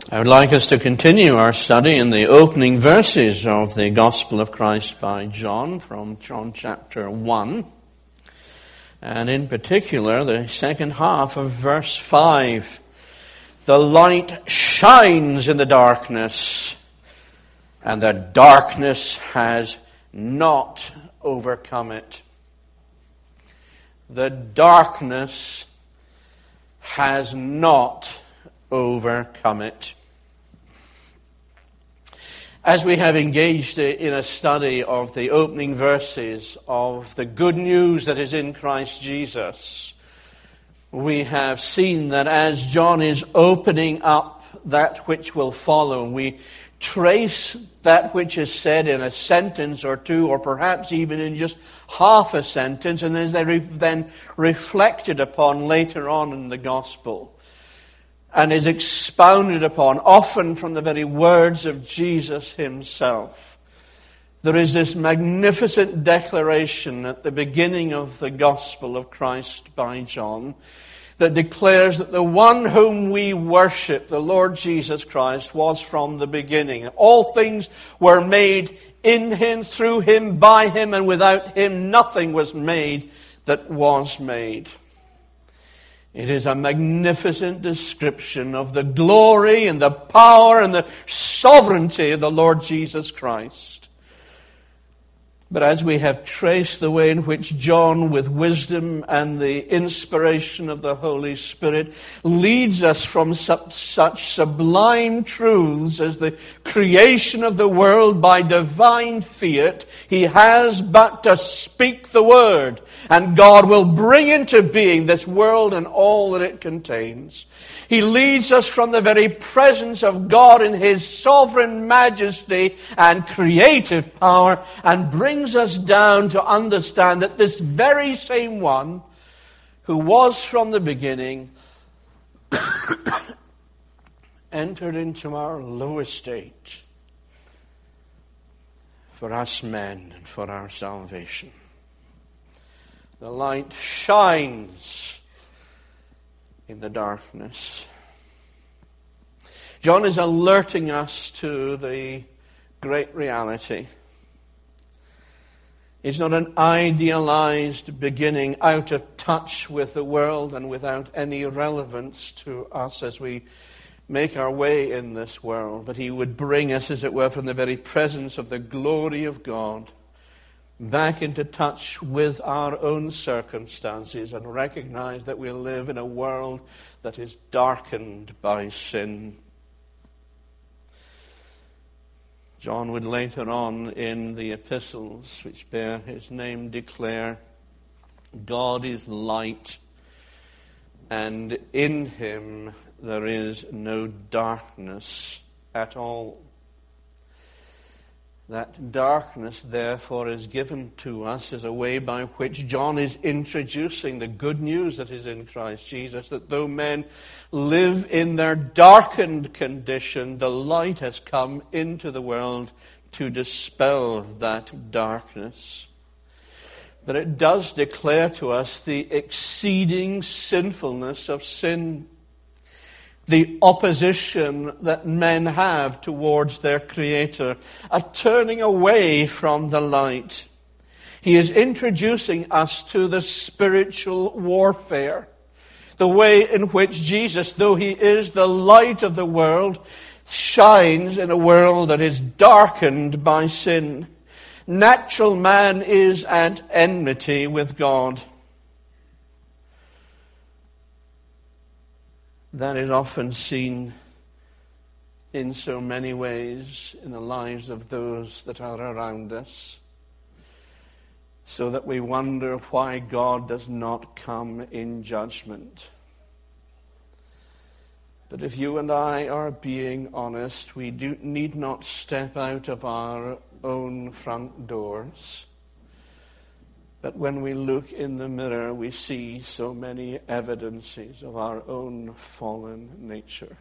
I would like us to continue our study in the opening verses of the Gospel of Christ by John, from John chapter 1, and in particular the second half of verse 5. The light shines in the darkness, and the darkness has not overcome it. The darkness has not overcome it. As we have engaged in a study of the opening verses of the good news that is in Christ Jesus, we have seen that as John is opening up that which will follow, we trace that which is said in a sentence or two, or perhaps even in just half a sentence, and as they're then reflected upon later on in the Gospel, and is expounded upon, often from the very words of Jesus himself. There is this magnificent declaration at the beginning of the Gospel of Christ by John that declares that the one whom we worship, the Lord Jesus Christ, was from the beginning. All things were made in him, through him, by him, and without him nothing was made that was made. It is a magnificent description of the glory and the power and the sovereignty of the Lord Jesus Christ. But as we have traced the way in which John, with wisdom and the inspiration of the Holy Spirit, leads us from such sublime truths as the creation of the world by divine fiat, he has but to speak the word, and God will bring into being this world and all that it contains. He leads us from the very presence of God in his sovereign majesty and creative power, and brings us down to understand that this very same one who was from the beginning entered into our low estate for us men and for our salvation. The light shines in the darkness. John is alerting us to the great reality. It's not an idealized beginning out of touch with the world and without any relevance to us as we make our way in this world, but he would bring us, as it were, from the very presence of the glory of God back into touch with our own circumstances and recognize that we live in a world that is darkened by sin. John would later on in the epistles which bear his name declare, God is light, and in him there is no darkness at all. That darkness, therefore, is given to us as a way by which John is introducing the good news that is in Christ Jesus, that though men live in their darkened condition, the light has come into the world to dispel that darkness. But it does declare to us the exceeding sinfulness of sin, the opposition that men have towards their Creator, a turning away from the light. He is introducing us to the spiritual warfare, the way in which Jesus, though he is the light of the world, shines in a world that is darkened by sin. Natural man is at enmity with God. That is often seen in so many ways in the lives of those that are around us, so that we wonder why God does not come in judgment. But if you and I are being honest, we need not step out of our own front doors. But when we look in the mirror, we see so many evidences of our own fallen nature.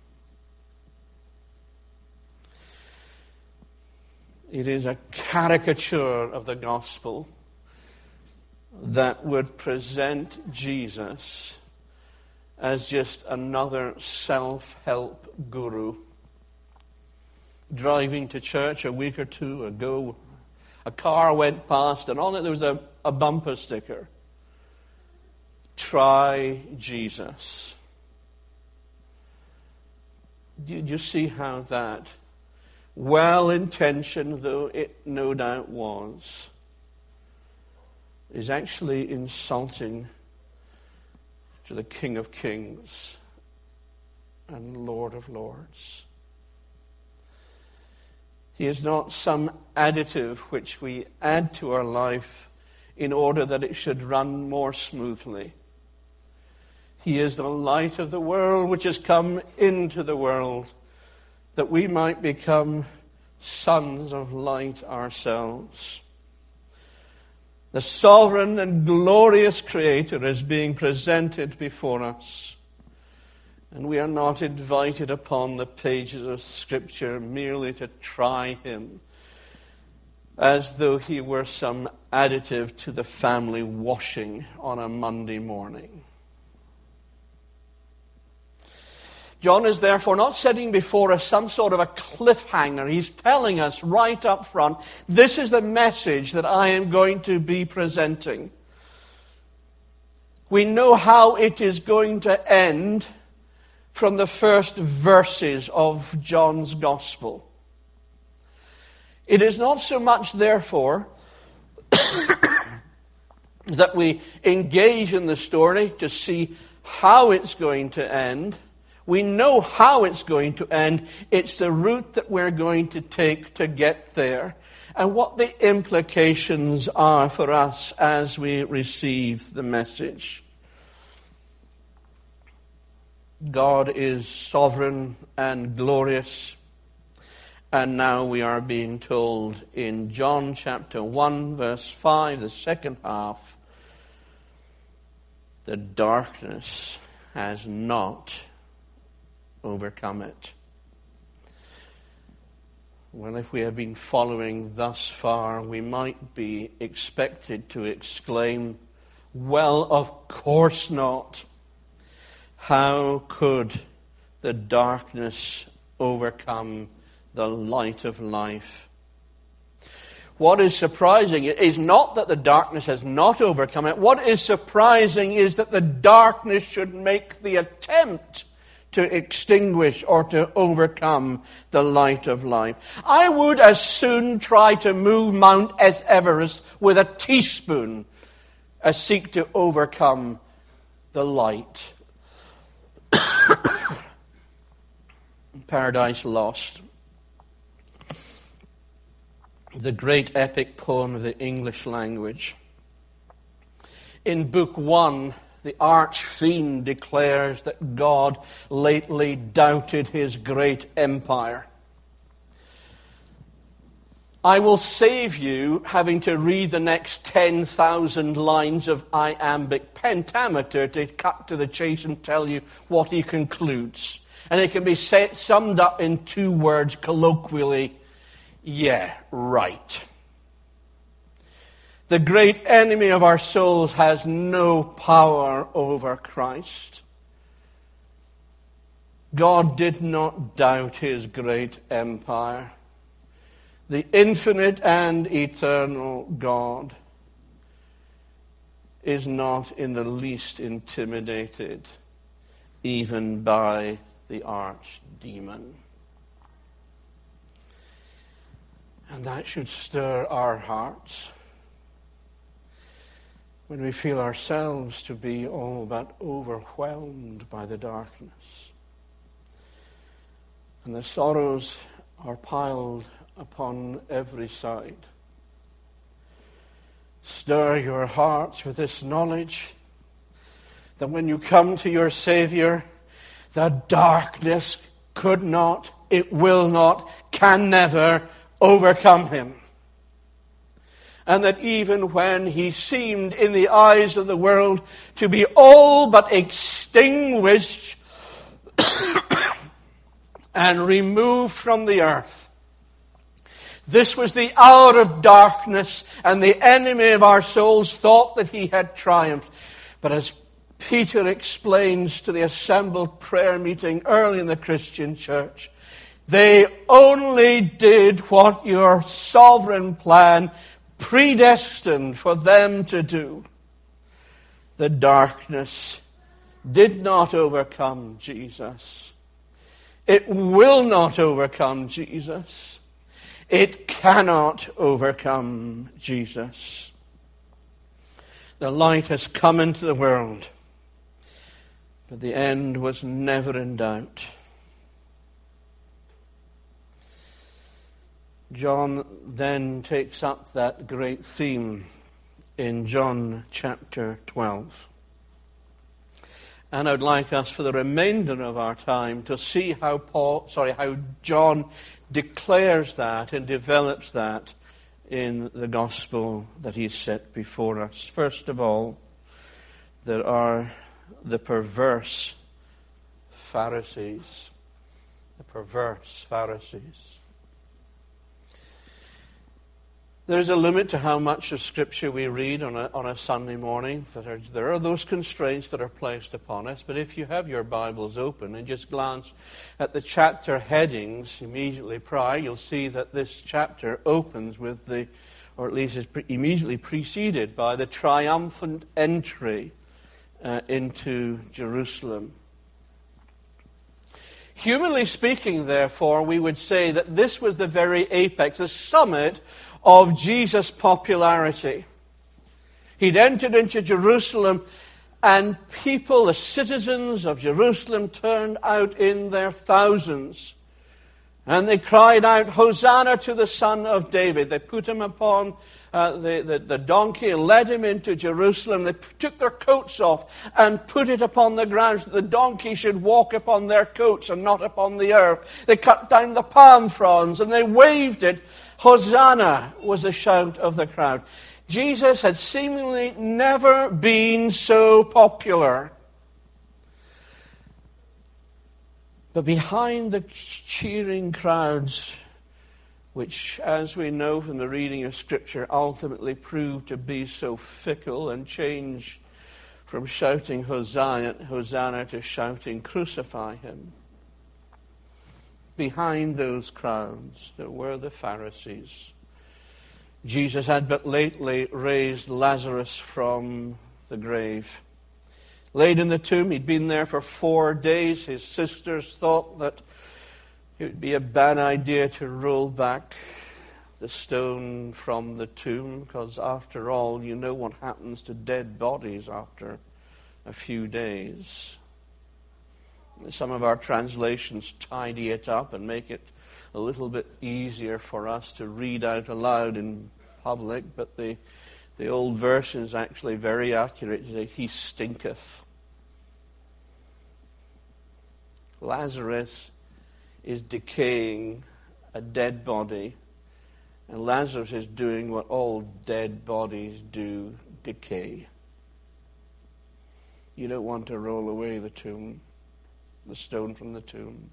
It is a caricature of the gospel that would present Jesus as just another self-help guru. Driving to church a week or two ago, a car went past, and on it there was a bumper sticker. Try Jesus. Do you see how that, well-intentioned though it no doubt was, is actually insulting to the King of Kings and Lord of Lords? He is not some additive which we add to our life in order that it should run more smoothly. He is the light of the world which has come into the world, that we might become sons of light ourselves. The sovereign and glorious Creator is being presented before us. And we are not invited upon the pages of Scripture merely to try Him, as though He were some additive to the family washing on a Monday morning. John is therefore not setting before us some sort of a cliffhanger. He's telling us right up front, this is the message that I am going to be presenting. We know how it is going to end from the first verses of John's Gospel. It is not so much, therefore, that we engage in the story to see how it's going to end. We know how it's going to end. It's the route that we're going to take to get there, and what the implications are for us as we receive the message. God is sovereign and glorious, and now we are being told in John chapter 1 verse 5, the second half, the darkness has not overcome it. Well, if we have been following thus far, we might be expected to exclaim, well, of course not. How could the darkness overcome the light of life? What is surprising is not that the darkness has not overcome it. What is surprising is that the darkness should make the attempt to extinguish or to overcome the light of life. I would as soon try to move Mount Everest with a teaspoon as seek to overcome the light. Paradise Lost, the great epic poem of the English language. In Book 1, the arch-fiend declares that God lately doubted his great empire. I will save you having to read the next 10,000 lines of iambic pentameter to cut to the chase and tell you what he concludes. And it can be summed up in 2 words colloquially, yeah, right. The great enemy of our souls has no power over Christ. God did not doubt his great empire. The infinite and eternal God is not in the least intimidated, even by the archdemon. And that should stir our hearts when we feel ourselves to be all but overwhelmed by the darkness. And the sorrows are piled upon every side. Stir your hearts with this knowledge that when you come to your Savior, the darkness could not, it will not, can never overcome him. And that even when he seemed in the eyes of the world to be all but extinguished and removed from the earth, this was the hour of darkness, and the enemy of our souls thought that he had triumphed. But as Peter explains to the assembled prayer meeting early in the Christian church, they only did what your sovereign plan predestined for them to do. The darkness did not overcome Jesus. It will not overcome Jesus. It cannot overcome Jesus. The light has come into the world, but the end was never in doubt. John then takes up that great theme in John chapter 12. And I'd like us for the remainder of our time to see how John declares that and develops that in the gospel that he's set before us. First of all, there are the perverse Pharisees. The perverse Pharisees. There's a limit to how much of Scripture we read on a Sunday morning. There are those constraints that are placed upon us. But if you have your Bibles open and just glance at the chapter headings immediately prior, you'll see that this chapter opens with or at least is immediately preceded by the triumphant entry into Jerusalem. Humanly speaking, therefore, we would say that this was the very apex, the summit of Jesus' popularity. He'd entered into Jerusalem, and people, the citizens of Jerusalem, turned out in their thousands. And they cried out, "Hosanna to the Son of David." They put him upon the donkey and led him into Jerusalem. They took their coats off and put it upon the ground so that the donkey should walk upon their coats and not upon the earth. They cut down the palm fronds and they waved it. Hosanna was the shout of the crowd. Jesus had seemingly never been so popular. But behind the cheering crowds, which, as we know from the reading of Scripture, ultimately proved to be so fickle and changed from shouting Hosanna to shouting crucify him. Behind those crowds, there were the Pharisees. Jesus had but lately raised Lazarus from the grave. Laid in the tomb, he'd been there for 4 days. His sisters thought that it would be a bad idea to roll back the stone from the tomb, because after all, you know what happens to dead bodies after a few days. Some of our translations tidy it up and make it a little bit easier for us to read out aloud in public, but the old version is actually very accurate. He stinketh. Lazarus is decaying, a dead body, and Lazarus is doing what all dead bodies do, decay. You don't want to roll away the stone from the tomb.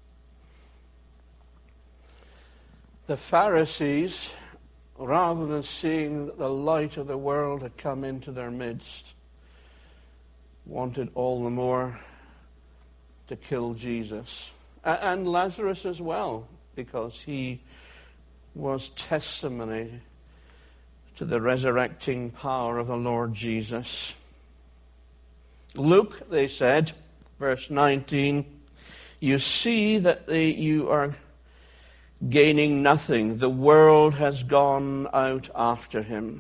The Pharisees, rather than seeing that the light of the world had come into their midst, wanted all the more to kill Jesus. And Lazarus as well, because he was testimony to the resurrecting power of the Lord Jesus. Luke, they said, verse 19, you see that you are gaining nothing. The world has gone out after him.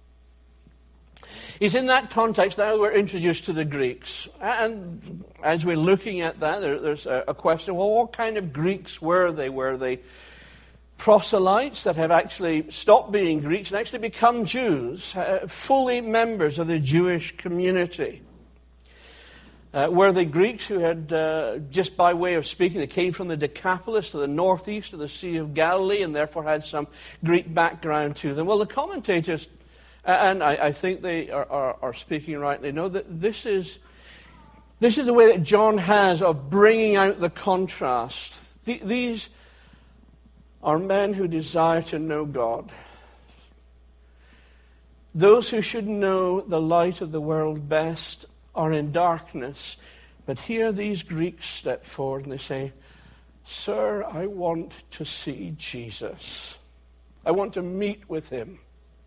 It's in that context now we're introduced to the Greeks. And as we're looking at that, there's a question, well, what kind of Greeks were they? Were they proselytes that have actually stopped being Greeks and actually become Jews, fully members of the Jewish community? Were they Greeks who had, just by way of speaking, they came from the Decapolis to the northeast of the Sea of Galilee and therefore had some Greek background to them? Well, the commentators, and I think they are speaking rightly, know that this is the way that John has of bringing out the contrast. These are men who desire to know God. Those who should know the light of the world best are in darkness. But here these Greeks step forward and they say, "Sir, I want to see Jesus. I want to meet with him."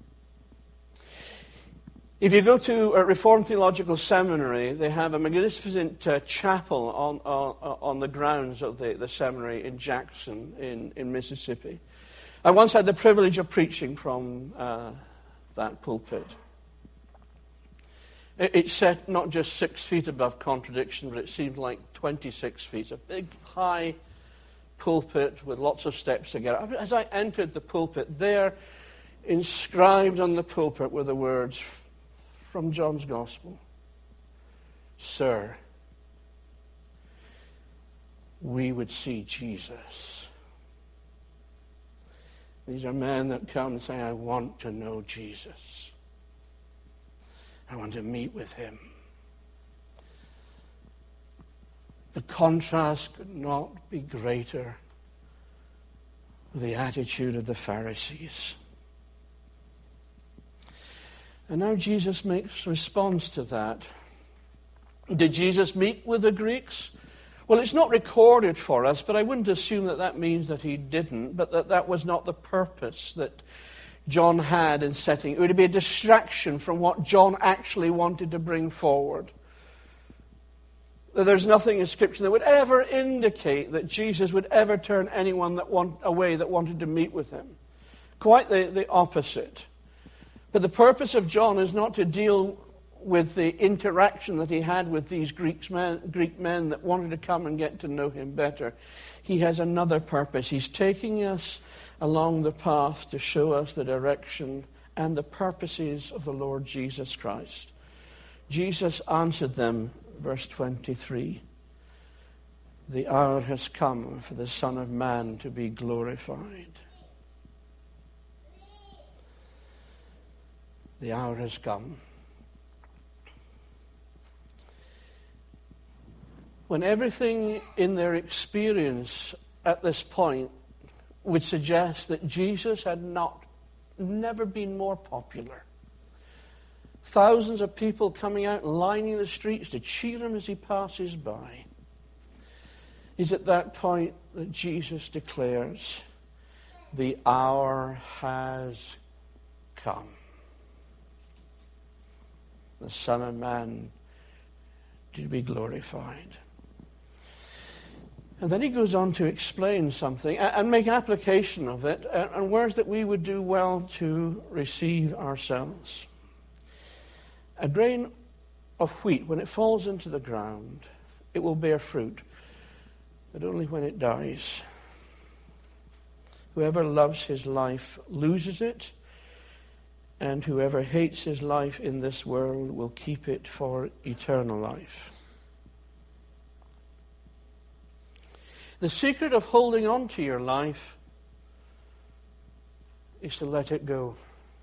If you go to a Reformed Theological Seminary, they have a magnificent chapel on the grounds of the seminary in Jackson, in Mississippi. I once had the privilege of preaching from that pulpit. It's set not just 6 feet above contradiction, but it seemed like 26 feet. A big, high pulpit with lots of steps to get up. As I entered the pulpit, there, inscribed on the pulpit, were the words from John's Gospel: "Sir, we would see Jesus." These are men that come and say, "I want to know Jesus. I want to meet with him." The contrast could not be greater with the attitude of the Pharisees. And now Jesus makes response to that. Did Jesus meet with the Greeks? Well, it's not recorded for us, but I wouldn't assume that means that he didn't, but that was not the purpose that John had in setting. It would be a distraction from what John actually wanted to bring forward. There's nothing in Scripture that would ever indicate that Jesus would ever turn anyone away that wanted to meet with him. Quite the opposite. But the purpose of John is not to deal with the interaction that he had with these Greek men that wanted to come and get to know him better. He has another purpose. He's taking us along the path to show us the direction and the purposes of the Lord Jesus Christ. Jesus answered them, verse 23, "The hour has come for the Son of Man to be glorified." The hour has come. When everything in their experience at this point would suggest that Jesus had never been more popular. Thousands of people coming out and lining the streets to cheer him as he passes by. It's at that point that Jesus declares, "The hour has come. The Son of Man to be glorified." And then he goes on to explain something and make application of it, and words that we would do well to receive ourselves. A grain of wheat, when it falls into the ground, it will bear fruit, but only when it dies. Whoever loves his life loses it, and whoever hates his life in this world will keep it for eternal life. The secret of holding on to your life is to let it go.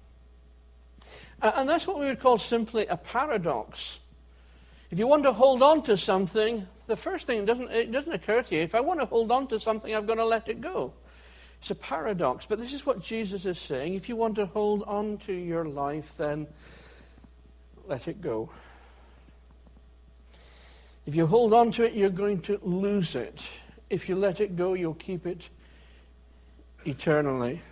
And that's what we would call simply a paradox. If you want to hold on to something, the first thing it doesn't occur to you, if I want to hold on to something, I've got to let it go. It's a paradox, but this is what Jesus is saying. If you want to hold on to your life, then let it go. If you hold on to it, you're going to lose it. If you let it go, you'll keep it eternally.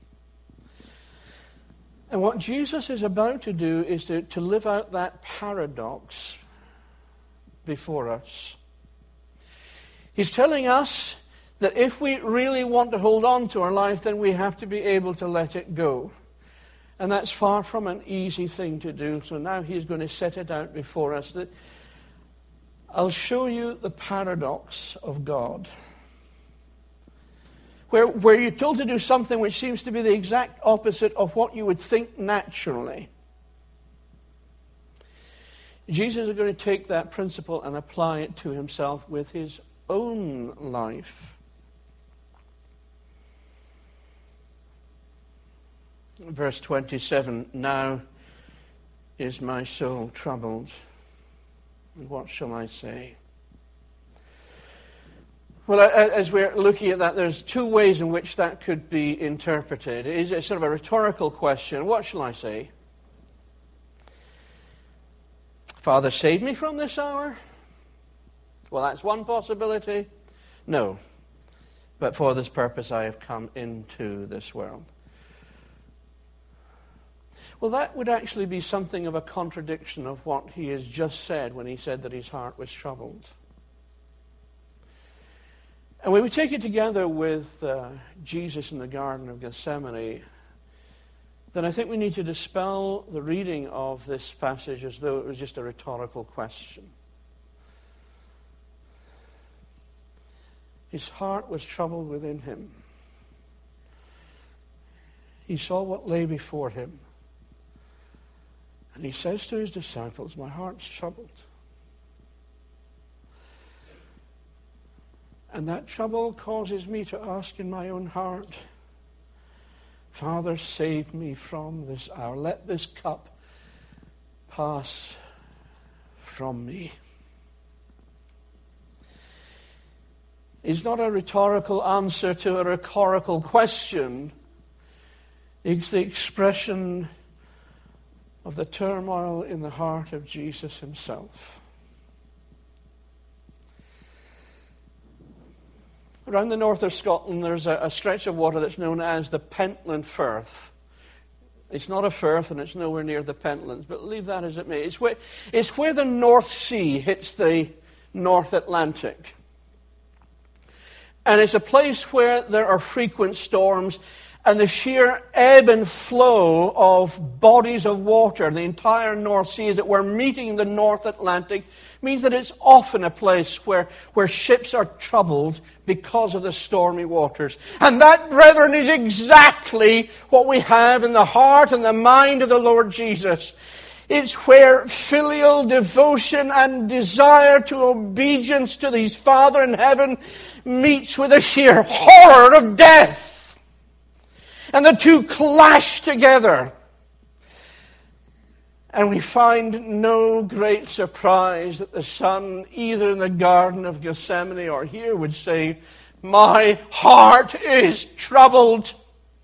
And what Jesus is about to do is to live out that paradox before us. He's telling us that if we really want to hold on to our life, then we have to be able to let it go. And that's far from an easy thing to do. So now he's going to set it out before us. That I'll show you the paradox of God. Where you're told to do something which seems to be the exact opposite of what you would think naturally. Jesus is going to take that principle and apply it to himself with his own life. Verse 27, "Now is my soul troubled, and what shall I say?" Well, as we're looking at that, there's two ways in which that could be interpreted. It is sort of a rhetorical question. What shall I say? Father, save me from this hour? Well, that's one possibility. No. But for this purpose I have come into this world. Well, that would actually be something of a contradiction of what he has just said when he said that his heart was troubled. And when we take it together with Jesus in the Garden of Gethsemane, then I think we need to dispel the reading of this passage as though it was just a rhetorical question. His heart was troubled within him. He saw what lay before him. And he says to his disciples, my heart's troubled. And that trouble causes me to ask in my own heart, Father, save me from this hour. Let this cup pass from me. It's not a rhetorical answer to a rhetorical question. It's the expression of the turmoil in the heart of Jesus himself. Around the north of Scotland, there's a stretch of water that's known as the Pentland Firth. It's not a firth and it's nowhere near the Pentlands, but leave that as it may. It's where the North Sea hits the North Atlantic. And it's a place where there are frequent storms, and the sheer ebb and flow of bodies of water, the entire North Sea, as it were, meeting the North Atlantic, means that it's often a place where ships are troubled because of the stormy waters. And that, brethren, is exactly what we have in the heart and the mind of the Lord Jesus. It's where filial devotion and desire to obedience to his Father in heaven meets with the sheer horror of death. And the two clash together. And we find no great surprise that the Son, either in the Garden of Gethsemane or here, would say, my heart is troubled.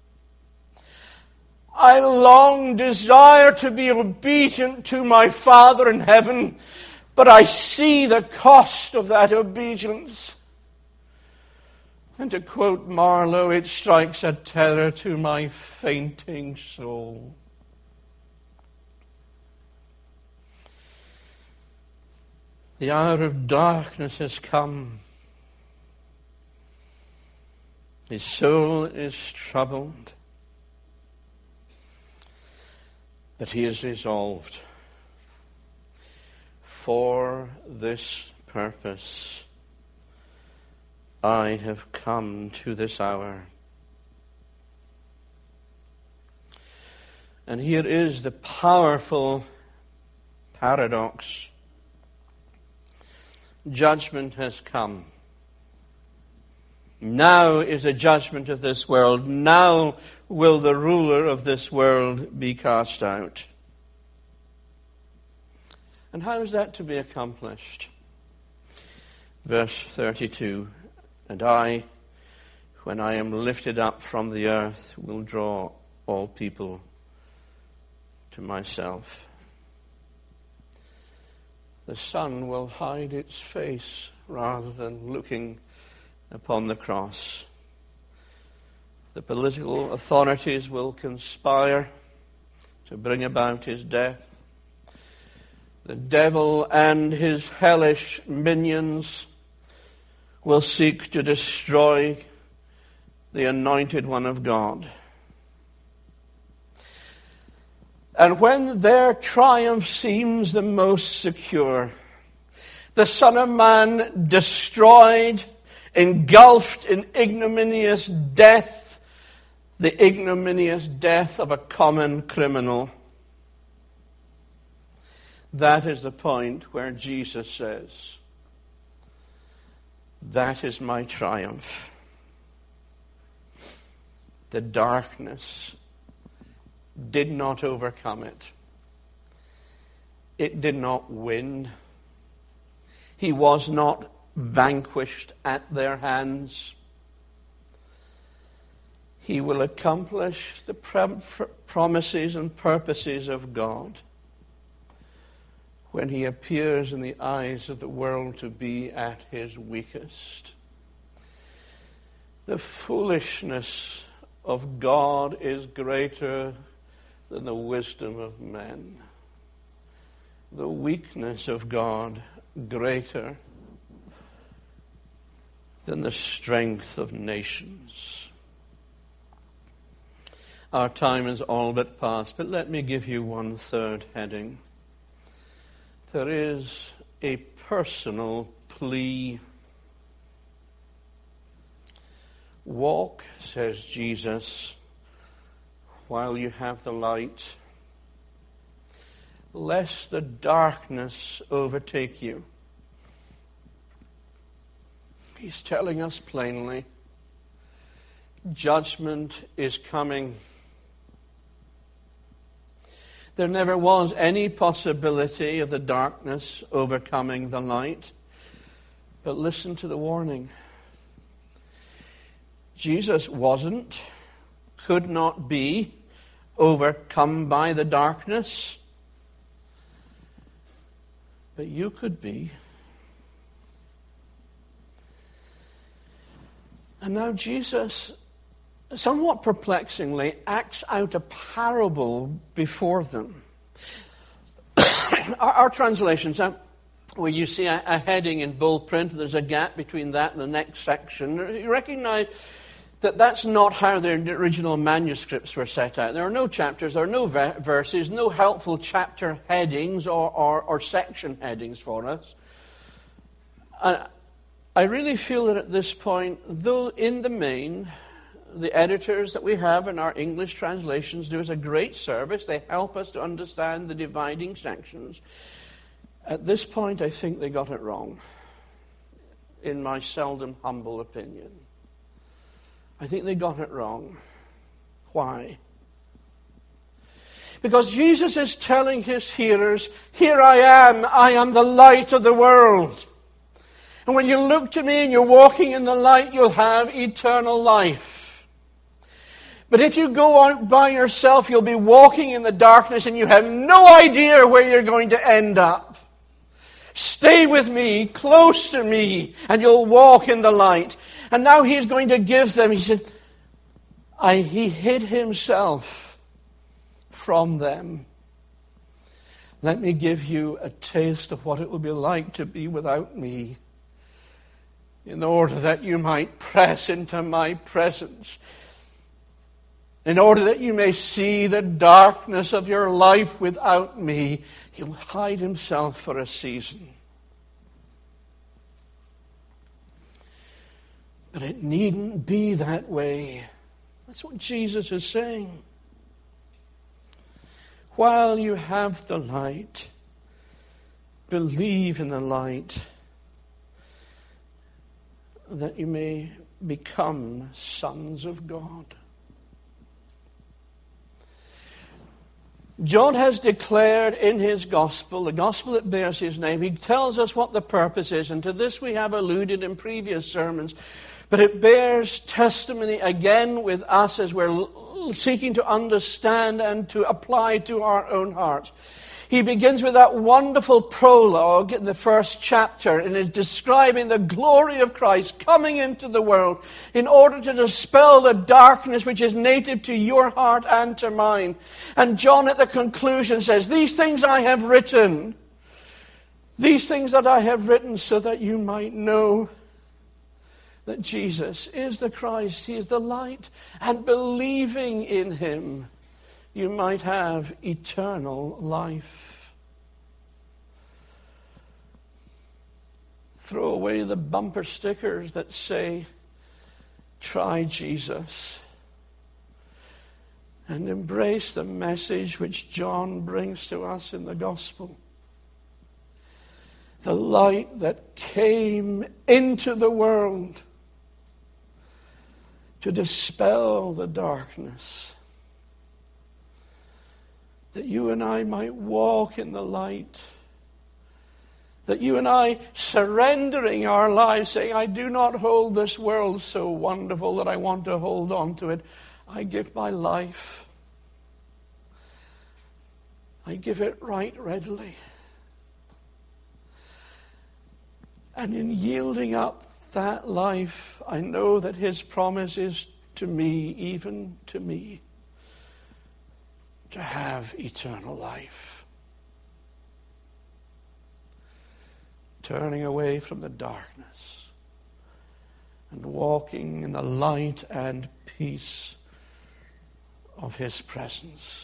I long desire to be obedient to my Father in heaven, but I see the cost of that obedience. And to quote Marlowe, it strikes a terror to my fainting soul. The hour of darkness has come. His soul is troubled. But he is resolved. For this purpose I have come to this hour. And here is the powerful paradox. Judgment has come. Now is the judgment of this world. Now will the ruler of this world be cast out. And how is that to be accomplished? Verse 32. And I, when I am lifted up from the earth, will draw all people to myself. The sun will hide its face rather than looking upon the cross. The political authorities will conspire to bring about his death. The devil and his hellish minions will seek to destroy the anointed one of God. And when their triumph seems the most secure, the Son of Man destroyed, engulfed in ignominious death, the ignominious death of a common criminal. That is the point where Jesus says, that is my triumph. The darkness did not overcome it. It did not win. He was not vanquished at their hands. He will accomplish the promises and purposes of God when he appears in the eyes of the world to be at his weakest. The foolishness of God is greater than the wisdom of men. The weakness of God greater than the strength of nations. Our time is all but past, but let me give you one third heading. There is a personal plea. Walk, says Jesus, while you have the light, lest the darkness overtake you. He's telling us plainly, judgment is coming. There never was any possibility of the darkness overcoming the light. But listen to the warning. Jesus wasn't, could not be overcome by the darkness. But you could be. And now Jesus, somewhat perplexingly, acts out a parable before them. Our translations, where you see a heading in bold print, and there's a gap between that and the next section, you recognize that that's not how the original manuscripts were set out. There are no chapters, there are no verses, no helpful chapter headings or section headings for us. I really feel that at this point, though in the main, the editors that we have in our English translations do us a great service. They help us to understand the dividing sections. At this point, I think they got it wrong, in my seldom humble opinion. I think they got it wrong. Why? Because Jesus is telling his hearers, here I am the light of the world. And when you look to me and you're walking in the light, you'll have eternal life. But if you go out by yourself, you'll be walking in the darkness and you have no idea where you're going to end up. Stay with me, close to me, and you'll walk in the light. And now he's going to give them, he said, he hid himself from them. Let me give you a taste of what it will be like to be without me, in order that you might press into my presence, in order that you may see the darkness of your life without me. He'll hide himself for a season. But it needn't be that way. That's what Jesus is saying. While you have the light, believe in the light, that you may become sons of God. John has declared in his gospel, the gospel that bears his name, he tells us what the purpose is, and to this we have alluded in previous sermons, but it bears testimony again with us as we're seeking to understand and to apply to our own hearts. He begins with that wonderful prologue in the first chapter and is describing the glory of Christ coming into the world in order to dispel the darkness which is native to your heart and to mine. And John at the conclusion says, these things I have written, these things that I have written so that you might know that Jesus is the Christ, he is the light, and believing in him, you might have eternal life. Throw away the bumper stickers that say, try Jesus, and embrace the message which John brings to us in the gospel. The light that came into the world to dispel the darkness, that you and I might walk in the light, that you and I, surrendering our lives, saying, I do not hold this world so wonderful that I want to hold on to it. I give my life. I give it right readily. And in yielding up that life, I know that his promise is to me, even to me, to have eternal life. Turning away from the darkness and walking in the light and peace of his presence.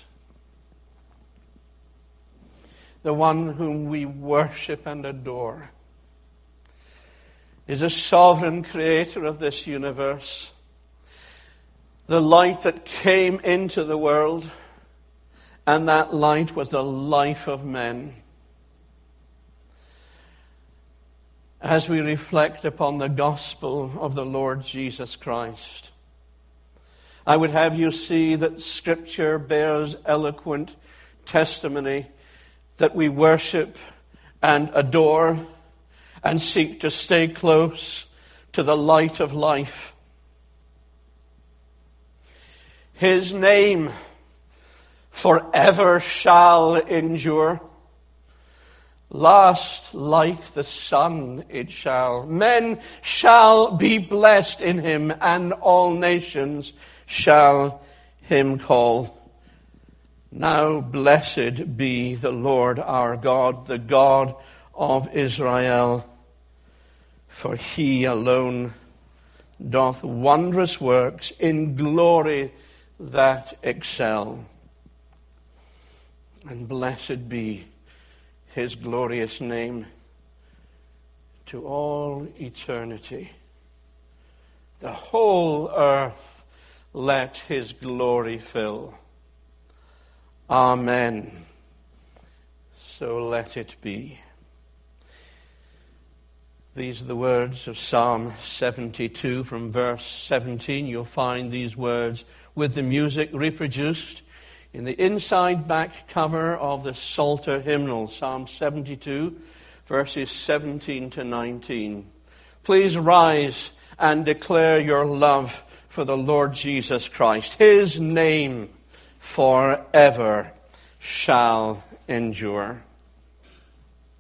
The one whom we worship and adore is a sovereign creator of this universe. The light that came into the world, and that light was the life of men. As we reflect upon the gospel of the Lord Jesus Christ, I would have you see that Scripture bears eloquent testimony that we worship and adore and seek to stay close to the light of life. His name forever shall endure. Last like the sun it shall. Men shall be blessed in him, and all nations shall him call. Now blessed be the Lord our God, the God of Israel, for he alone doth wondrous works in glory that excel. And blessed be his glorious name to all eternity. The whole earth let his glory fill. Amen. So let it be. These are the words of Psalm 72 from verse 17. You'll find these words with the music reproduced in the inside back cover of the Psalter hymnal, Psalm 72, verses 17 to 19. Please rise and declare your love for the Lord Jesus Christ. His name forever shall endure.